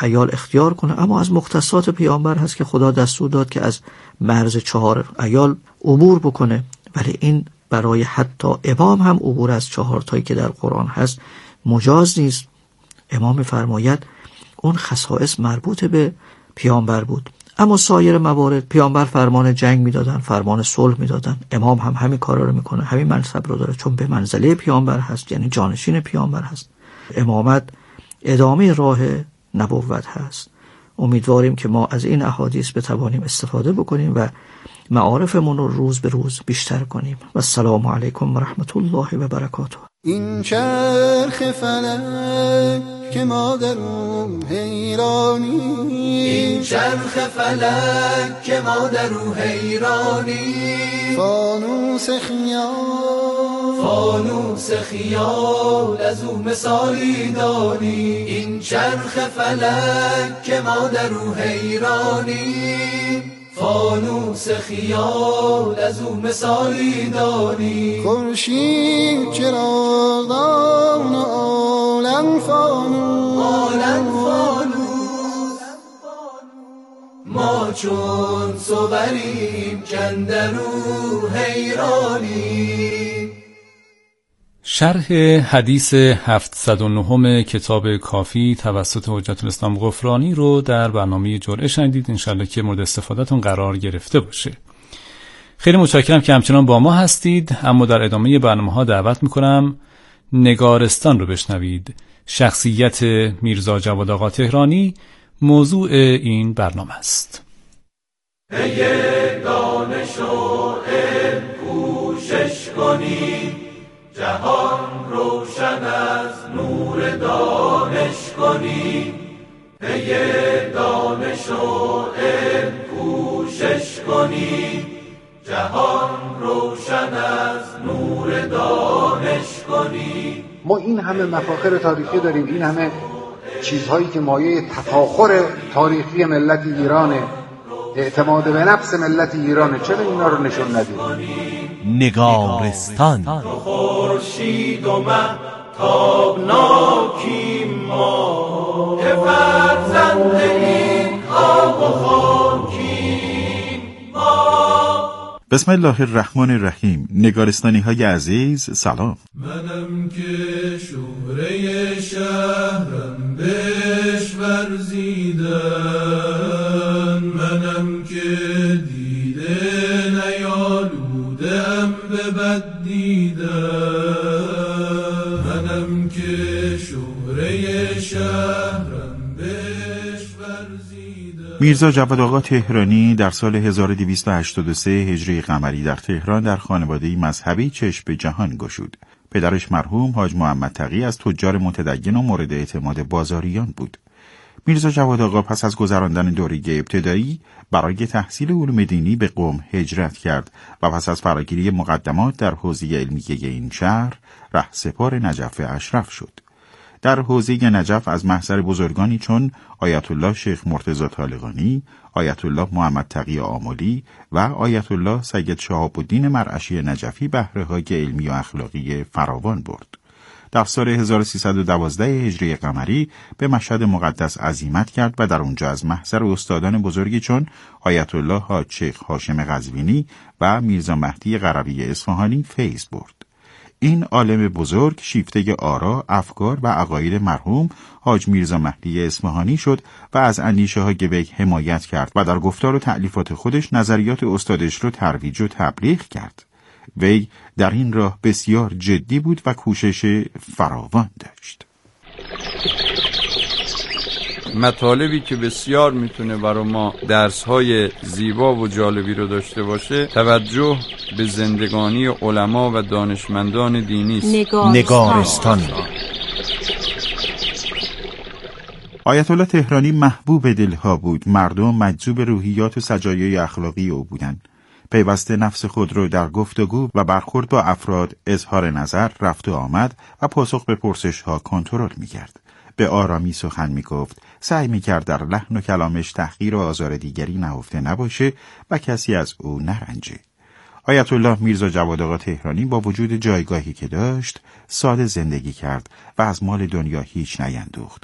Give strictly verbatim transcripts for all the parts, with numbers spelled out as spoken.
عیال اختیار کنه، اما از مختصات پیامبر هست که خدا دستور داد که از مرز چهار عیال عبور بکنه، ولی این برای حتی امام هم عبور از چهار تایی که در قرآن هست مجاز نیست. امام فرماید اون خصائص مربوط به پیامبر بود، اما سایر موارد پیامبر فرمان جنگ میدادن، فرمان صلح میدادن، امام هم همین کارا رو میکنه، همین منصب رو داره، چون به منزله پیامبر هست، یعنی جانشین پیامبر هست. امامت ادامه راه نبوت هست. امیدواریم که ما از این احادیث بتوانیم استفاده بکنیم و معارفمون رو روز به روز بیشتر کنیم. و السلام علیکم و رحمت الله و برکاته. این چرخ فلک که ما در او حیرانی، این چرخ فلک که ما در او حیرانی، فانوس خیال فانوس خیال از او مثالی دانی، این چرخ فلک که ما در او حیرانی، فانوس خیال از او مثالی دانی، خورشید چراغدان عالم فانوس عالم فانوس، ما چون صوریم کندرو حیرانی. شرح حدیث هفتصد و نه کتاب کافی توسط حجت الاسلام غفرانی رو در برنامه جرعه شنیدید. انشالله که مورد استفادهتون قرار گرفته باشه. خیلی متشکرم که همچنان با ما هستید، اما در ادامه برنامه ها دعوت میکنم نگارستان رو بشنوید. شخصیت میرزا جواد آقا تهرانی موضوع این برنامه است. ای دانش و علم کوشش کنی، جهان روشن از نور دانش کنی، ای دانش و علم کوشش کنی، جهان روشن از نور دانش کنی. ما این همه مفاخر تاریخی داریم، این همه چیزهایی که مایه تفاخر تاریخی ملت ایرانه، اعتماد به نفس ملت ایرانه، چرا اینا رو نشون ندیم؟ نگارستان. خورشید و مه تابناکیم ما، که فرزند این آب و خاکیم ما. بسم الله الرحمن الرحیم. نگارستانی های عزیز سلام. منم که شوره شهرم بهش ورزیدن، منم که دیده نیالودم به بد دیدن، منم که شوره شهرم بهش ورزیدن. میرزا جواد آقا تهرانی در سال هزار و دویست و هشتاد و سه هجری قمری در تهران در خانواده‌ای مذهبی چشم به جهان گشود. پدرش مرحوم حاج محمد تقی از تجار متدین و مورد اعتماد بازاریان بود. میرزا جواد آقا پس از گذراندن دوره ابتدایی برای تحصیل علوم دینی به قم هجرت کرد و پس از فراگیری مقدمات در حوزه علمیه این شهر رهسپار نجف اشرف شد. در حوزه نجف از محضر بزرگانی چون آیت الله شیخ مرتضی طالقانی، آیت الله محمد تقی آملی و آیت الله سید شهاب الدین مرعشی نجفی بهره‌های علمی و اخلاقی فراوان برد. در سال هزار و سیصد و دوازده هجری قمری به مشهد مقدس عزیمت کرد و در اونجا از محضر استادان بزرگی چون آیت الله حاج شیخ هاشم قزوینی و میرزا مهدی قروی اصفهانی فیض برد. این عالم بزرگ شیفته آرا، افکار و عقاید مرحوم حاج میرزا مهدی اصفهانی شد و از اندیشه های وی حمایت کرد و در گفتار و تألیفات خودش نظریات استادش رو ترویج و تبلیغ کرد. وی در این راه بسیار جدی بود و کوشش فراوان داشت. مطالبی که بسیار میتونه برای ما درس‌های زیبا و جالبی رو داشته باشه، توجه به زندگانی علما و دانشمندان دینی است. نگارستان. نگارستان. آیت الله تهرانی محبوب دلها بود. مردم مجذوب روحیات و سجایای اخلاقی او بودند. پیوسته نفس خود را در گفتگو و برخورد با افراد اظهار نظر، رفت و آمد و پاسخ به پرسش‌ها کنترل می‌کرد. به آرامی سخن می‌گفت، سعی می‌کرد در لحن و کلامش تحقیر و آزار دیگری نهفته نباشه و کسی از او نرنجه. آیت الله میرزا جواد آقا تهرانی با وجود جایگاهی که داشت، ساده زندگی کرد و از مال دنیا هیچ نیندوخت.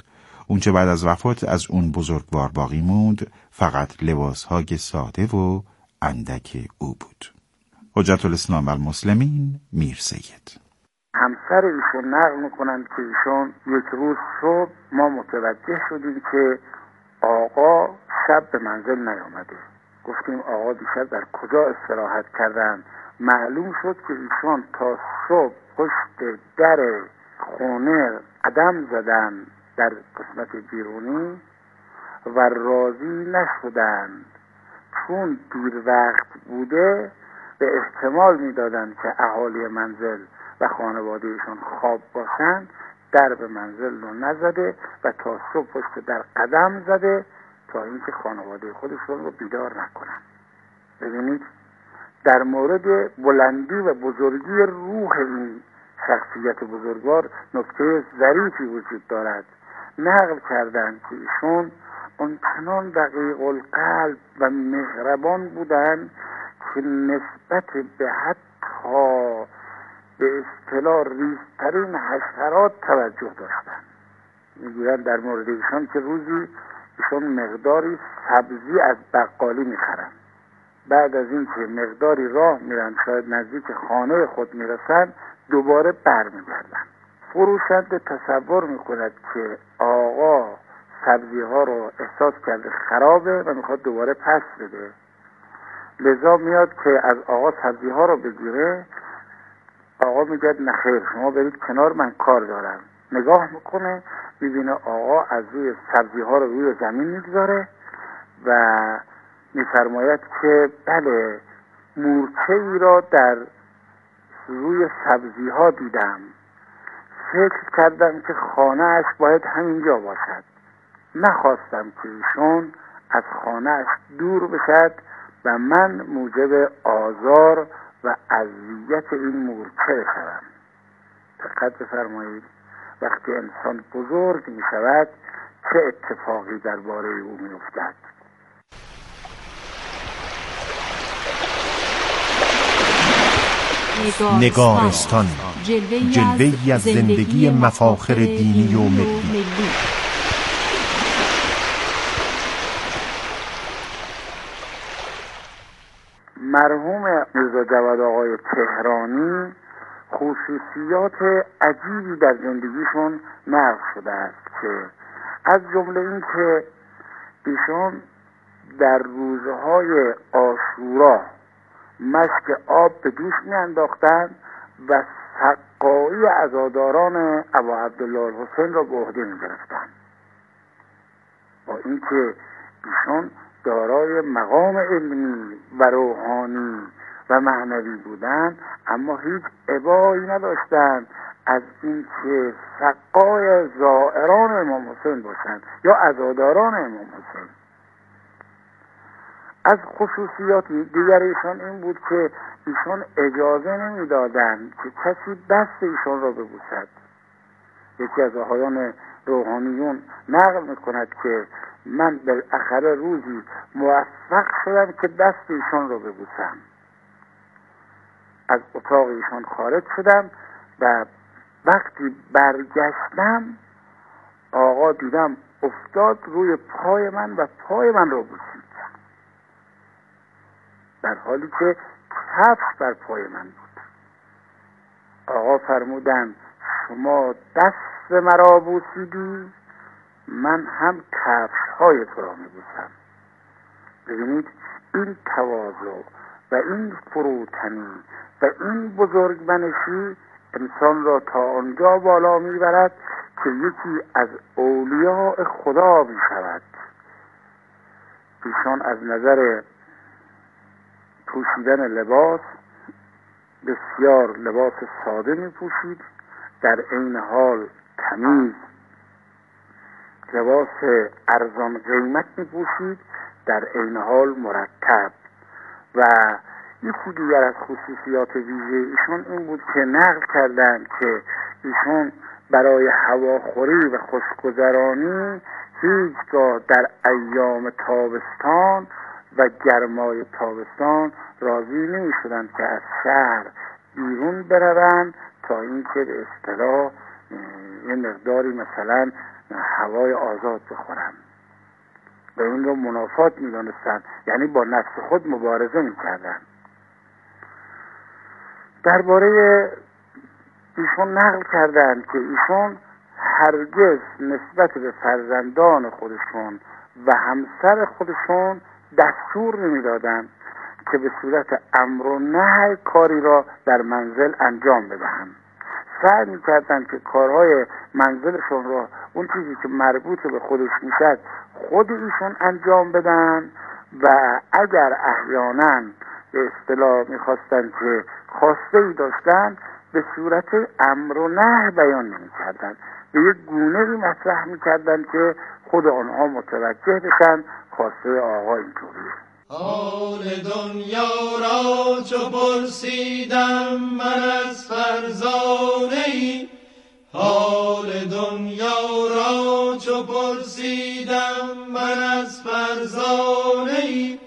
اونچه بعد از وفات از اون بزرگوار باقی موند فقط لباسهای ساده و اندک او بود. حجت الاسلام و المسلمین میر سید. همسر ایشون نقل میکنند که ایشون یک روز صبح ما متوجه شدیم که آقا شب به منزل نیامده. گفتیم آقا دیشب در کجا استراحت کردن؟ معلوم شد که ایشون تا صبح پشت در خونه قدم زدن در قسمت بیرونی و راضی نشدند، چون دیر وقت بوده به احتمال میدادند که اهالی منزل و خانواده ایشون خواب باشند، در به منزل رو نزده و تا صبح پشت در قدم زده تا اینکه خانواده خودشون رو بیدار نکنن. ببینید در مورد بلندی و بزرگی روح این شخصیت بزرگوار نکته ظریفی وجود دارد. نقل کردند که ایشون اونچنان دقیق القلب و مهربان بودند که نسبت به حتی به اصطلاح ریزترین حشرات توجه داشتند. میگویند در مورد ایشان که روزی ایشون مقداری سبزی از بقالی میخرند، بعد از این که مقداری راه میرن شاید نزدیک خانه خود میرسن دوباره برمیگردن. فروشنده تصور میکند که آقا سبزی ها رو احساس کرده خرابه و میخواد دوباره پس بده، لذا میاد که از آقا سبزی ها رو بگیره. آقا میگه نخیر شما برید کنار من کار دارم. نگاه میکنه میبینه آقا از روی سبزی ها رو روی زمین میگذاره و میفرماید که بله مورچه ای را در روی سبزی ها دیدم، فکر کردم که خانه اش باید همینجا باشد. نخواستم که ایشون از خانه اش دور بشد و من موجب آزار و اذیت این مورچه بشوم. دقت بفرمایید وقتی انسان بزرگ می شود چه اتفاقی درباره او می افتد. نگارستان، جلوه‌ای از زندگی مفاخر دینی و ملی. مرحوم میرزا جواد آقای تهرانی خصوصیات عجیبی در زندگیشون نقل شده است که از جمله این که ایشون در روزهای عاشورا مشک آب به دوش می انداختند و سقایی عزاداران ابا عبدالله الحسین را به عهده می گرفتند، با اینکه ایشون دارای مقام علمی و روحانی و معنوی بودند اما هیچ ابایی نداشتند از اینکه سقای زائران امام حسین باشند یا عزاداران امام حسین. از خصوصیات دیگر ایشان این بود که ایشان اجازه نمیدادند که کسی دست ایشان را ببوسد. یکی از آقایان روحانیون نقل میکند که من بالاخره روزی موفق شدم که دست ایشان را ببوسم. از اتاق ایشان خارج شدم و وقتی برگشتم آقا دیدم افتاد روی پای من و پای من را بوسید، در حالی که کفش بر پای من بود. آقا فرمودند شما دست مرا بوسیدی، من هم کفش های تو را میبوسم. ببینید این تواضع و این فروتنی و این بزرگمنشی انسان را تا آنجا بالا میبرد که یکی از اولیاء خدا میشود. ایشان از نظر پوشیدن لباس بسیار لباس ساده می پوشید، در این حال تمیز لباس ارزان قیمت می پوشید، در این حال مرتب. و یکی دیگر از خصوصیات ویژه ایشون این بود که نقل کردند که ایشون برای هواخوری و خوشگذرانی هیچگاه در ایام تابستان و گرمای تابستان راضی نمی شدند که از شهر بیرون بروند تا اینکه به اصطلاح یه مقداری مثلا هوای آزاد بخورن. به این رو منافات می‌دانستن، یعنی با نفس خود مبارزه می‌کردن. درباره ایشون نقل کردند که ایشون هرگز نسبت به فرزندان خودشون و همسر خودشون دستور نمی‌دادند که به صورت امر و نهی کاری را در منزل انجام بدهند. سعی می‌کردند که کارهای منزلشون را، اون چیزی که مربوط به خودش میشد، خود ایشون انجام بدن و اگر احیانا به اصطلاح می‌خواستند که خواسته‌ای داشتن به صورت امر و نهی بیان نمی‌کردند، به یک گونه‌ای مطرح می‌کردند که خود آنها متوجه بشن خواسته آقا اینطوریه. حال دنیا را چو پرسیدم من از فرزانه ای، حال دنیا را چو پرسیدم من از فرزانه ای،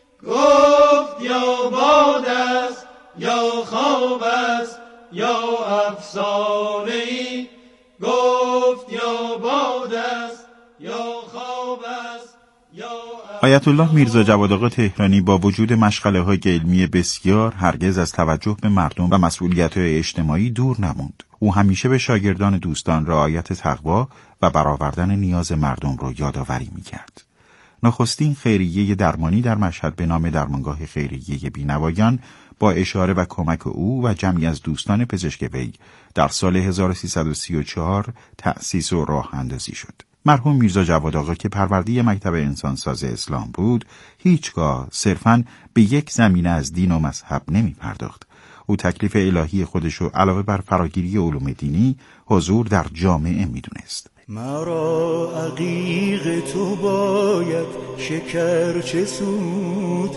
گفت یا باد است یا خواب است یا افسانه ای، گفت یا باد است یا خواب است یا آیت الله میرزا جواد آقا تهرانی با وجود مشغله‌های علمی بسیار هرگز از توجه به مردم و مسئولیت‌های اجتماعی دور نموند. او همیشه به شاگردان دوستان رعایت تقوا و برآوردن نیاز مردم را یادآوری می‌کرد. نخستین خیریه درمانی در مشهد به نام درمانگاه خیریه بینوایان با اشاره و کمک او و جمعی از دوستان پزشک وی در سال هزار و سیصد و سی و چهار تأسیس و راه اندازی شد. مرحوم میرزا جواد آقا که پروردی مکتب انسانساز اسلام بود، هیچگاه صرفاً به یک زمینه از دین و مذهب نمی پرداخت. او تکلیف الهی خودشو علاوه بر فراگیری علوم دینی حضور در جامعه می دونست. مرا عقیق تو باید شکر چه سود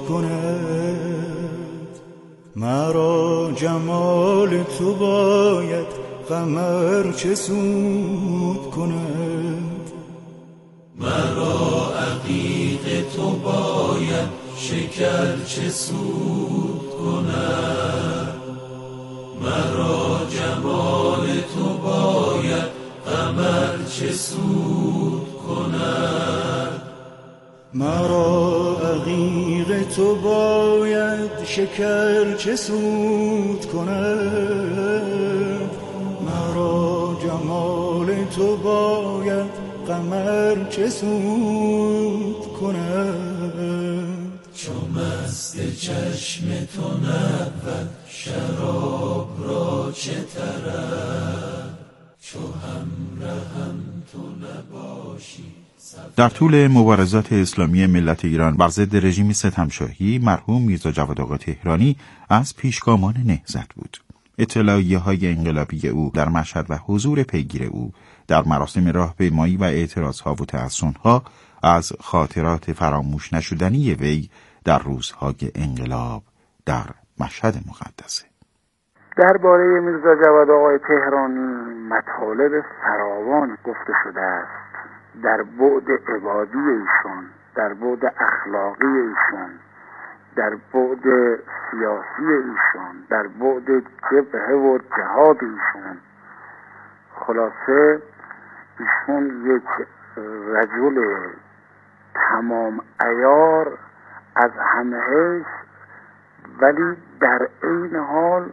کند، مرا جمال تو باید قمر چه سود کند، مرا عقیق تو باید شکر چه سود کند، مرا جمال تو باید قمر چه سود کند، مرا عقیق تو باید شکر چه سود کند، مرا جمال تو باید قمر چه سود کند، چو مست چشم تو نبود شراب را چه طرب، چو همراهم تو نباشی. در طول مبارزات اسلامی ملت ایران بر ضد رژیم ستمشاهی، مرحوم میرزا جواد آقا تهرانی از پیشگامان نهضت بود. اطلاعیه‌های انقلابی او در مشهد و حضور پیگیر او در مراسم راهپیمایی و اعتراضها و تحصن‌ها از خاطرات فراموش نشدنی وی در روزهای انقلاب در مشهد مقدسه. درباره میرزا جواد آقای تهرانی مطالب فراوان گفته شده است. در بعد عبادی ایشون، در بعد اخلاقی ایشون، در بعد سیاسی ایشون، در بعد جبهه و جهاد ایشون. خلاصه ایشون یک رجل تمام عیار از همه حیث، ولی در عین حال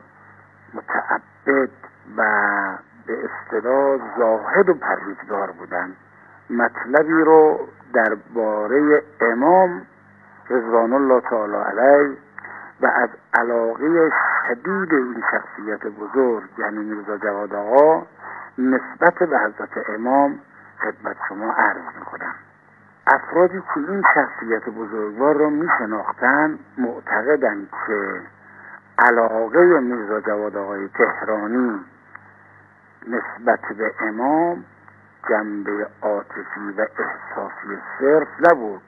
متعبد و به اصطلاح زاهد و پرهیزگار بودن. مطلبی رو درباره امام رضوان الله تعالی علیه و از علاقه شدید این شخصیت بزرگ یعنی میرزا جواد آقا نسبت به حضرت امام خدمت شما عرض میکنم. افرادی که این شخصیت بزرگوار را میشناختن معتقدند که علاقه میرزا جواد آقای تهرانی نسبت به امام جنبه عاطفی و احساسی صرف نبود،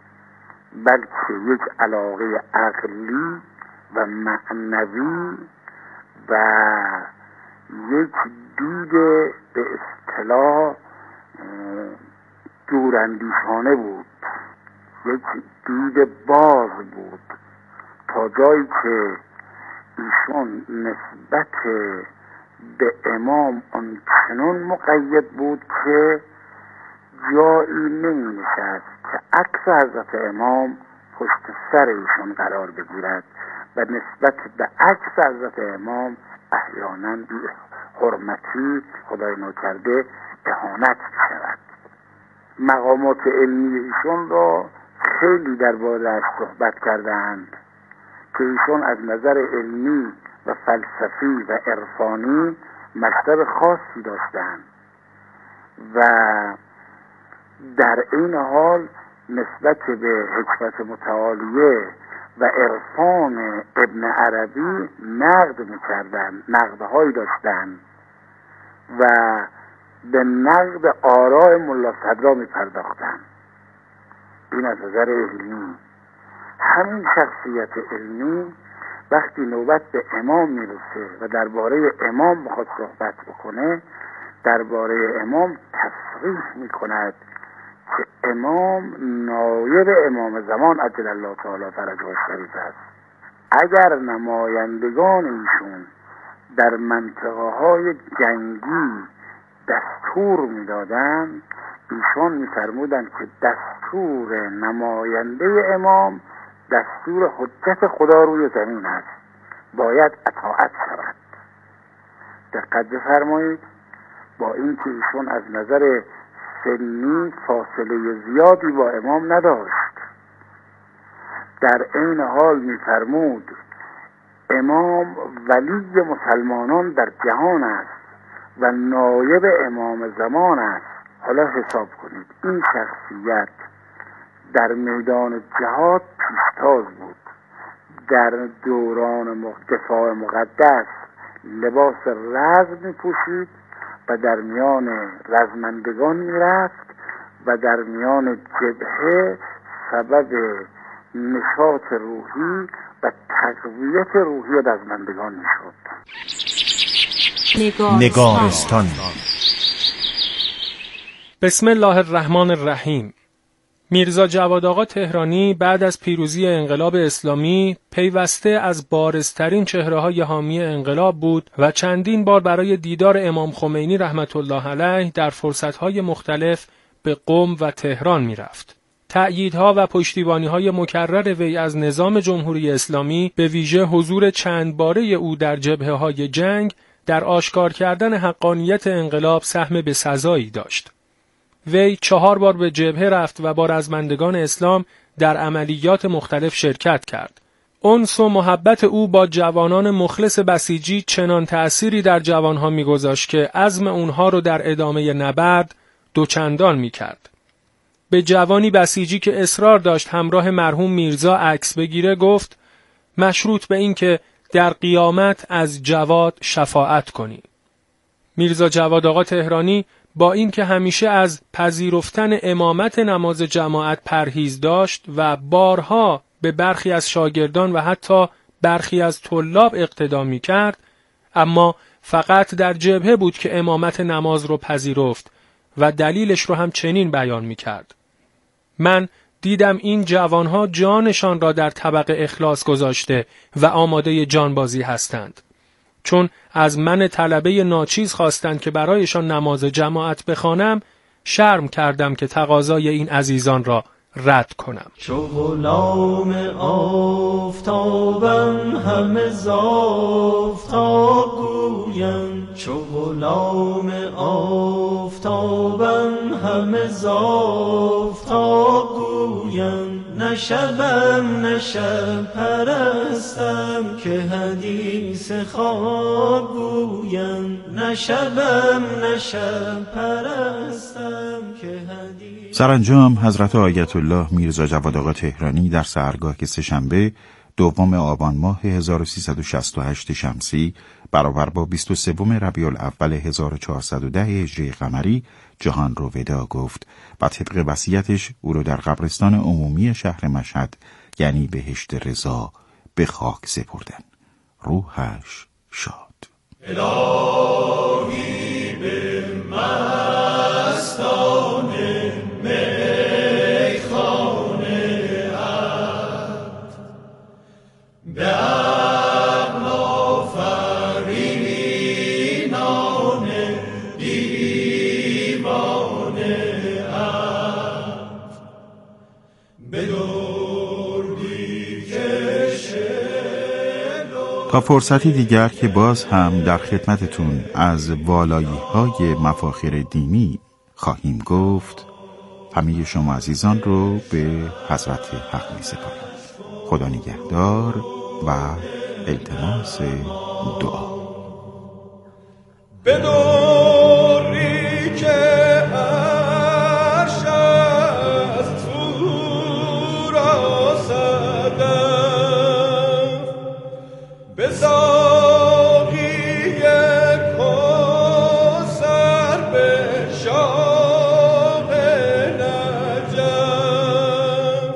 بلکه یک علاقه عقلی و معنوی و یک دید به اصطلاح دوراندیشانه بود، یک دید باز بود، تا جایی که ایشون نسبت به امام آنچنان مقید بود که جایی نمی نشست که عکس حضرت امام پشت سر ایشون قرار بگیرد و نسبت به عکس حضرت امام احیانا بی حرمتی، خدای ناکرده، اهانت شود. مقامات علمی ایشون را خیلی درباره‌اش صحبت کردند که ایشون از نظر علمی و فلسفی و عرفانی مطلب خاصی داشتند و در این حال نسبت به حکمت متعالیه و عرفان ابن عربی نقد می‌کردند، نقدهایی داشتند و به نقد آراء ملا صدرا می‌پرداختند. این از نظر علمی. همین شخصیت علمی وقتی نوبت به امام میرسه و درباره امام میخواد صحبت بکنه، درباره امام تصریح میکند که امام نایب امام زمان عجل الله تعالی فرجه الشریف است. اگر نمایندگان ایشون در منطقه های جنگی دستور میدادند، ایشون میفرمودند که دستور نماینده امام دستور حجت خدا روی زمین است، باید اطاعت شود. دقت بفرمایید، با اینکه ایشون از نظر سنی فاصله زیادی با امام نداشت، در این حال میفرمود امام ولی مسلمانان در جهان است و نایب امام زمان است. حالا حساب کنید، این شخصیت در میدان جهاد پیشتاز بود، در دوران دفاع مقدس لباس رزم می‌پوشید و در میان رزمندگان میرفت و در میان جبهه سبب نشاط روحی و تقویت روحی رزمندگان میشد. نگارستان. بسم الله الرحمن الرحیم. میرزا جواد آقا تهرانی بعد از پیروزی انقلاب اسلامی پیوسته از بارزترین چهره‌های حامی انقلاب بود و چندین بار برای دیدار امام خمینی رحمت الله علیه در فرصت‌های مختلف به قم و تهران می‌رفت. تأییدها و پشتیبانی‌های مکرر وی از نظام جمهوری اسلامی، به ویژه حضور چند باره او در جبهه‌های جنگ، در آشکار کردن حقانیت انقلاب سهم بسزایی داشت. وی چهار بار به جبهه رفت و با رزمندگان اسلام در عملیات مختلف شرکت کرد. انس و محبت او با جوانان مخلص بسیجی چنان تأثیری در جوانها می‌گذاشت که عزم اونها رو در ادامه نبرد دوچندان می‌کرد. به جوانی بسیجی که اصرار داشت همراه مرحوم میرزا عکس بگیره گفت مشروط به این که در قیامت از جواد شفاعت کنی. میرزا جواد آقا تهرانی با این که همیشه از پذیرفتن امامت نماز جماعت پرهیز داشت و بارها به برخی از شاگردان و حتی برخی از طلاب اقتدا می کرد، اما فقط در جبهه بود که امامت نماز رو پذیرفت و دلیلش رو هم چنین بیان می کرد. من دیدم این جوانها جانشان را در طبق اخلاص گذاشته و آماده جانبازی هستند. چون از من طلبه ناچیز خواستند که برایشان نماز جماعت بخوانم، شرم کردم که تقاضای این عزیزان را رد کنم. چو غلام آفتابم همه زافتاب گویم، چو غلام آفتابم همه زافتاب گویم، نشبم نشب پرستم که حدیث خواب گویم، نشبم نشب پرستم که حدیث. سرانجام حضرت آیت الله میرزا جواد آقا تهرانی در سحرگاه سه‌شنبه دوم آبان ماه هزار و سیصد و شصت و هشت شمسی برابر با بیست و سوم ربیع الاول هزار و چهارصد و ده هجری قمری جهان رو وداع گفت و طبق وصیتش او رو در قبرستان عمومی شهر مشهد یعنی بهشت رضا به خاک سپردن. روحش شاد. الهی به مستان میخانه ات به عقل آفرینان دیوانه ات تا فرصتی دیگر که باز هم در خدمتتون از والایی های مفاخر دینی خواهیم گفت، همه شما عزیزان رو به حضرت حق می سپاریم. خدا نگهدار و التماس دعا. بدوری که عرش از تو را صدف، به ساقی کوثر به شاه نجف،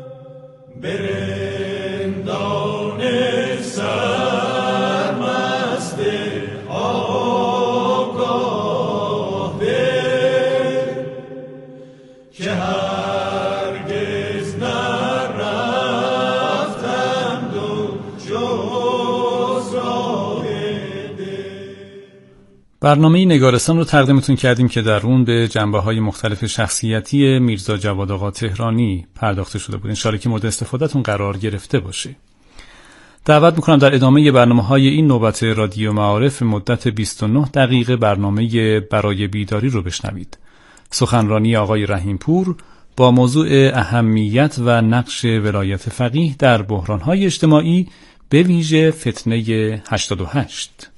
برندان سرمست آگاه ده که هرگز نرفتند و جز راه ده. برنامه نگارستان رو تقدیمتون کردیم که در اون به جنبه‌های مختلف شخصیتی میرزا جواد آقا تهرانی پرداخته شده بود. انشالله که مورد استفادهتون قرار گرفته باشه. دعوت میکنم در ادامه برنامه‌های این نوبت رادیو معارف مدت بیست و نه دقیقه برنامه برای بیداری رو بشنوید. سخنرانی آقای رحیمپور با موضوع اهمیت و نقش ولایت فقیه در بحران‌های اجتماعی، به ویژه فتنه هشتاد و هشت.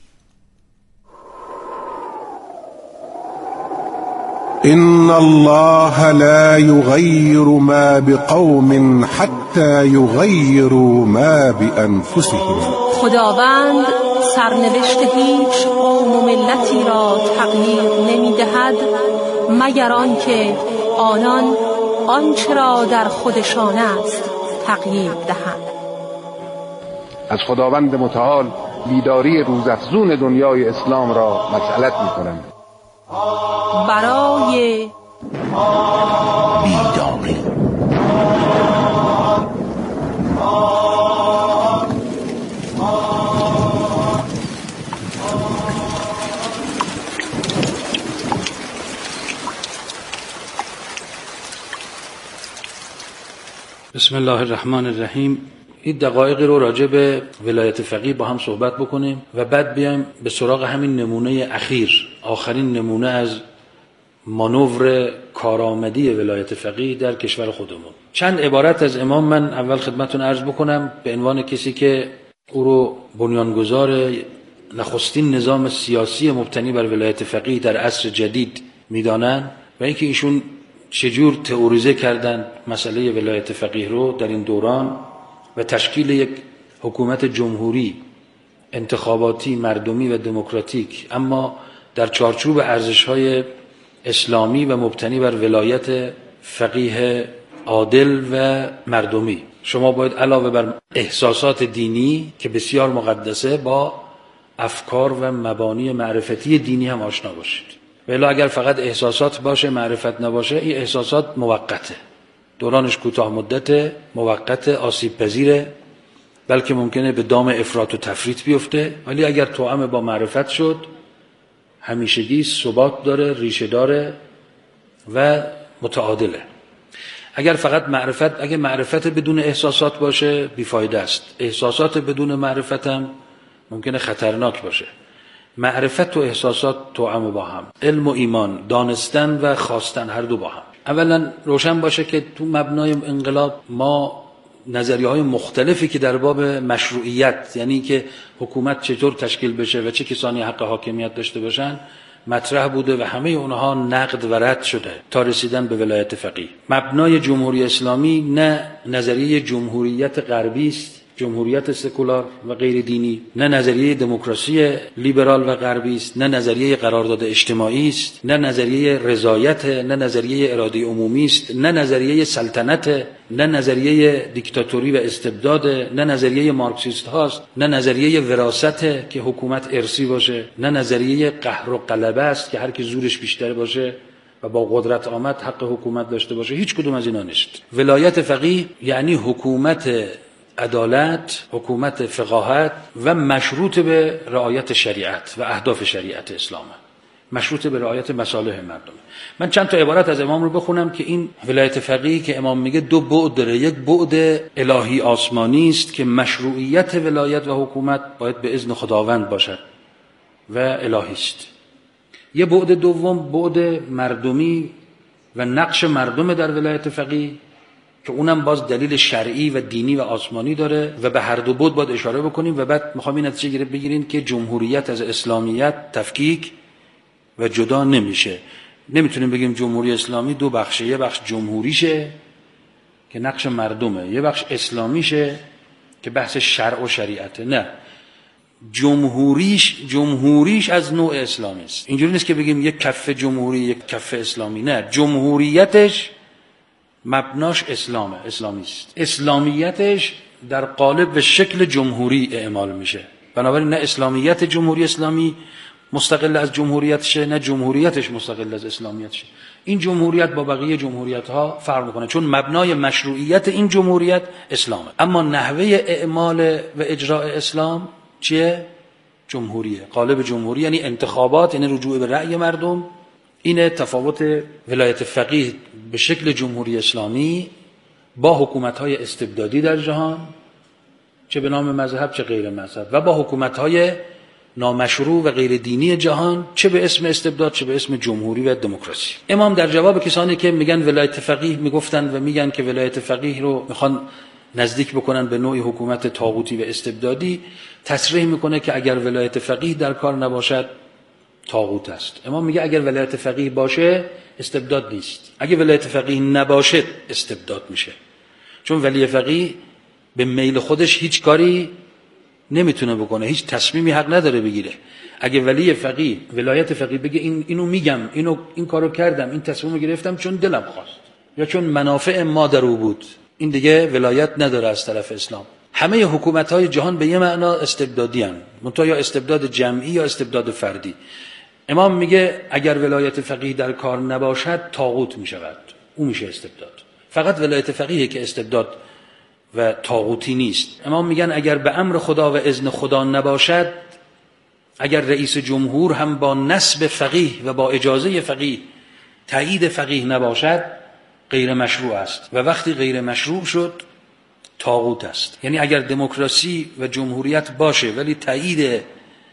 إن الله لا يغير ما بقوم حتى يغيروا ما بأنفسهم. خداوند سرنوشت هیچ قوم و ملتی را تغییر نمی‌دهد مگر آنکه آنان آنچه را در خودشان است تغییر دهند. از خداوند متعال بیداری روزافزون دنیای اسلام را مسئلت می‌کنم. برای بیداری بسم الله الرحمن الرحیم. این دقایقی رو راجع به ولایت فقیه با هم صحبت بکنیم و بعد بیایم به سراغ همین نمونه اخیر، آخرین نمونه از مانور کارآمدی ولایت فقیه در کشور خودمون. چند عبارت از امام من اول خدمتتون عرض بکنم به عنوان کسی که او رو بنیانگذار نخستین نظام سیاسی مبتنی بر ولایت فقیه در عصر جدید میدانن و اینکه ایشون چجور تئوریزه کردن مسئله ولایت فقیه رو در این دوران و تشکیل یک حکومت جمهوری انتخاباتی مردمی و دموکراتیک اما در چارچوب ارزش‌های اسلامی و مبتنی بر ولایت فقیه عادل و مردمی. شما باید علاوه بر احساسات دینی که بسیار مقدسه با افکار و مبانی معرفتی دینی هم آشنا باشید. ولی اگر فقط احساسات باشه معرفت نباشه، این احساسات موقته، دورانش کوتاه مدته، موقت، آسیب پذیره، بلکه ممکنه به دام افراط و تفریط بیفته. ولی اگر توأم با معرفت شد، همیشگی ثبات داره، ریشه داره و متعادله. اگر فقط معرفت، اگر معرفت بدون احساسات باشه بیفایده است. احساسات بدون معرفت هم ممکنه خطرناک باشه. معرفت و احساسات توأم با هم، علم و ایمان، دانستن و خواستن، هر دو با هم. اولا روشن باشه که تو مبنای انقلاب ما نظریه‌های مختلفی که در باب مشروعیت، یعنی که حکومت چطور تشکیل بشه و چه کسانی حق حاکمیت داشته باشن، مطرح بوده و همه اونها نقد و رد شده تا رسیدن به ولایت فقیه. مبنای جمهوری اسلامی نه نظریه جمهوریت غربی است، جمهوریت سکولار و غیر دینی، نه نظریه دموکراسی لیبرال و غربی است، نه نظریه قرارداد اجتماعی است، نه نظریه رضایت، نه نظریه اراده عمومی است، نه نظریه سلطنت، نه نظریه دیکتاتوری و استبداد، نه نظریه مارکسیست هاست، نه نظریه وراثت که حکومت ارثی باشه، نه نظریه قهر و غلبه است که هر کی زورش بیشتر باشه و با قدرت آمد حق حکومت داشته باشه. هیچ کدوم از اینا نیست. ولایت فقیه یعنی حکومت عدالت، حکومت فقاهت و مشروط به رعایت شریعت و اهداف شریعت اسلام. مشروط به رعایت مصالح مردم. من چند تا عبارت از امام رو بخونم که این ولایت فقیه که امام میگه دو بعد داره. یک بعد الهی آسمانی است که مشروعیت ولایت و حکومت باید به اذن خداوند باشد و الهی است. یه بعد دوم بعد مردمی و نقش مردم در ولایت فقیه که اونم باز دلیل شرعی و دینی و آسمانی داره و به هر دو بعد باید اشاره بکنیم و بعد میخوام این نتیجه بگیریم که جمهوریت از اسلامیت تفکیک و جدا نمیشه. نمیتونیم بگیم جمهوری اسلامی دو بخشه، یه بخش جمهوریشه که نقش مردمه، یه بخش اسلامیشه که بحث شرع و شریعته. نه، جمهوریش جمهوریش از نوع اسلامی است. اینجوری نیست که بگیم یک کف جمهوری یک کف اسلامی. نه، جمهوریتش مبناش اسلامه، اسلامی است. اسلامیتش در قالب و شکل جمهوری اعمال میشه. بنابراین نه اسلامیت جمهوری اسلامی مستقل از جمهوریتشه، نه جمهوریتش مستقل از اسلامیتشه. این جمهوریت با بقیه جمهوریت ها فرق میکنه چون مبنای مشروعیت این جمهوریت اسلامه. اما نحوه اعمال و اجراء اسلام چیه؟ جمهوریه، قالب جمهوری، یعنی انتخابات، یعنی رجوع به رأی مردم. اینه تفاوت ولایت فقیه به شکل جمهوری اسلامی با حکومت‌های استبدادی در جهان، چه به نام مذهب چه غیر مذهب، و با حکومت‌های نامشروع و غیر دینی جهان، چه به اسم استبداد چه به اسم جمهوری و دموکراسی. امام در جواب کسانی که میگن ولایت فقیه میگفتن و میگن که ولایت فقیه رو میخوان نزدیک بکنن به نوعی حکومت طاغوتی و استبدادی، تصریح میکنه که اگر ولایت فقیه در کار نباشد طاغوت است. امام میگه اگر ولایت فقیه باشه استبداد نیست، اگه ولایت فقیه نباشه استبداد میشه. چون ولی فقیه به میل خودش هیچ کاری نمیتونه بکنه، هیچ تصمیمی حق نداره بگیره. اگه ولی فقیه ولایت فقیه بگه این اینو میگم، اینو این کارو کردم، این تصمیمو گرفتم چون دلم خواست یا چون منافع ما در او بود، این دیگه ولایت نداره از طرف اسلام. همه حکومت‌های جهان به یه معنا استبدادی هستند، منتها یا استبداد جمعی یا استبداد فردی. امام میگه اگر ولایت فقیه در کار نباشد طاغوت میشود، او میشه استبداد. فقط ولایت فقیه که استبداد و طاغوتی نیست. امام میگن اگر به امر خدا و اذن خدا نباشد، اگر رئیس جمهور هم با نصب فقیه و با اجازه فقیه تایید فقیه نباشد غیر مشروع است و وقتی غیر مشروع شد طاغوت است. یعنی اگر دموکراسی و جمهوریت باشه ولی تایید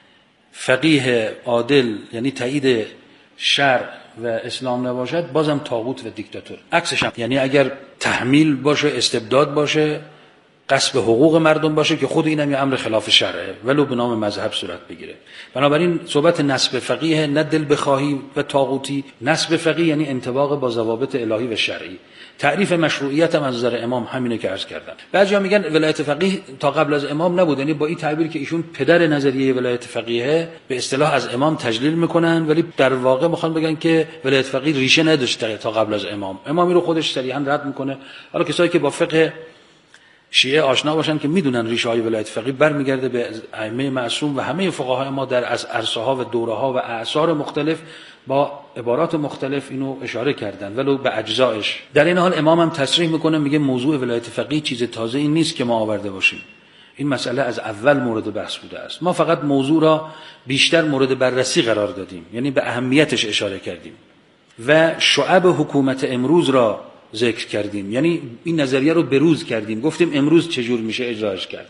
فقیه عادل یعنی تایید شرع و اسلام نباشد بازم طاغوت و دیکتاتور. عکسش هم یعنی اگر تحمیل باشه، استبداد باشه، غصب حقوق مردم باشه که خود اینم یه امر خلاف شرعه ولو به نام مذهب صورت بگیره. بنابراین صحبت نصب فقیه نه دل بخواهی و طاغوتی. نصب فقیه یعنی انطباق با ضوابط الهی و شرعی. تعریف مشروعیت هم از نظر امام همینه که عرض کردم. بعضیا میگن ولایت فقیه تا قبل از امام نبود، یعنی با این تعبیر که ایشون پدر نظریه ولایت فقیه به اصطلاح از امام تجلیل میکنن، ولی در واقع میخوان بگن که ولایت فقیه ریشه نداشته تا قبل از امام. امامی رو خودش صریحا رد میکنه. حالا کسایی که با فقه شیعه آشنا باشن که میدونن ریشه های ولایت فقیه برمیگرده به ائمه معصوم و همه فقهای ما در از عرصه ها و دوره ها و اعصار مختلف با عبارات مختلف اینو اشاره کردن ولو به اجزایش. در این حال امام هم تصریح میکنه، میگه موضوع ولایت فقیه چیز تازه این نیست که ما آورده باشیم، این مسئله از اول مورد بحث بوده است. ما فقط موضوع را بیشتر مورد بررسی قرار دادیم، یعنی به اهمیتش اشاره کردیم و شعب حکومت امروز را ذکر کردیم، یعنی این نظریه رو بروز کردیم، گفتیم امروز چجور میشه اجراش کرد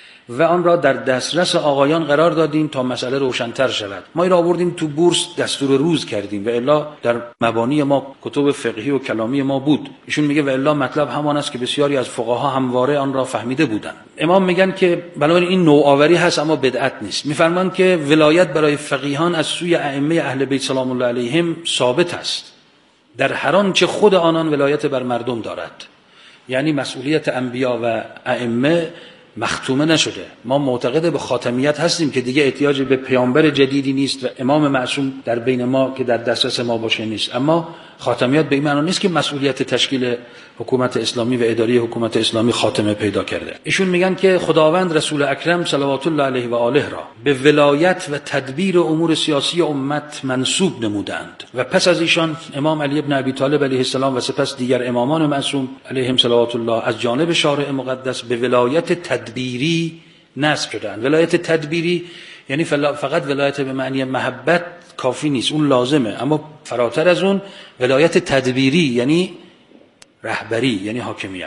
و آن را در دسترس آقایان قرار دادیم تا مسئله روشن‌تر شود. ما این را آوردیم تو بورس دستور روز کردیم و الا در مبانی ما کتب فقهی و کلامی ما بود. ایشون میگه و الا مطلب همان است که بسیاری از فقها همواره آن را فهمیده بودند. امام میگن که بنابراین این نوآوری هست اما بدعت نیست. میفرمان که ولایت برای فقیهان از سوی ائمه اهل بیت سلام الله علیهم ثابت است در هر آنچه خود آنان ولایت بر مردم دارد. یعنی مسئولیت انبیا و ائمه مختومه نشده. ما معتقد به خاتمیت هستیم که دیگه احتیاج به پیامبر جدیدی نیست و امام معصوم در بین ما که در دسترس ما باشه نیست. اما خاتمیت به این معنی نیست که مسئولیت تشکیل حکومت اسلامی و اداره حکومت اسلامی خاتمه پیدا کرده. ایشون میگن که خداوند رسول اکرم صلوات الله علیه و آله را به ولایت و تدبیر امور سیاسی امت منسوب نمودند و پس از ایشان امام علی ابن ابی طالب علیه السلام و سپس دیگر امامان معصوم علیهم صلوات الله از جانب شارع مقدس به ولایت تدبیری نسب شدند. ولایت تدبیری یعنی فقط ولایت به معنی محبت کافی نیست، اون لازمه، اما فراتر از اون ولایت تدبیری یعنی رهبری، یعنی حاکمیت.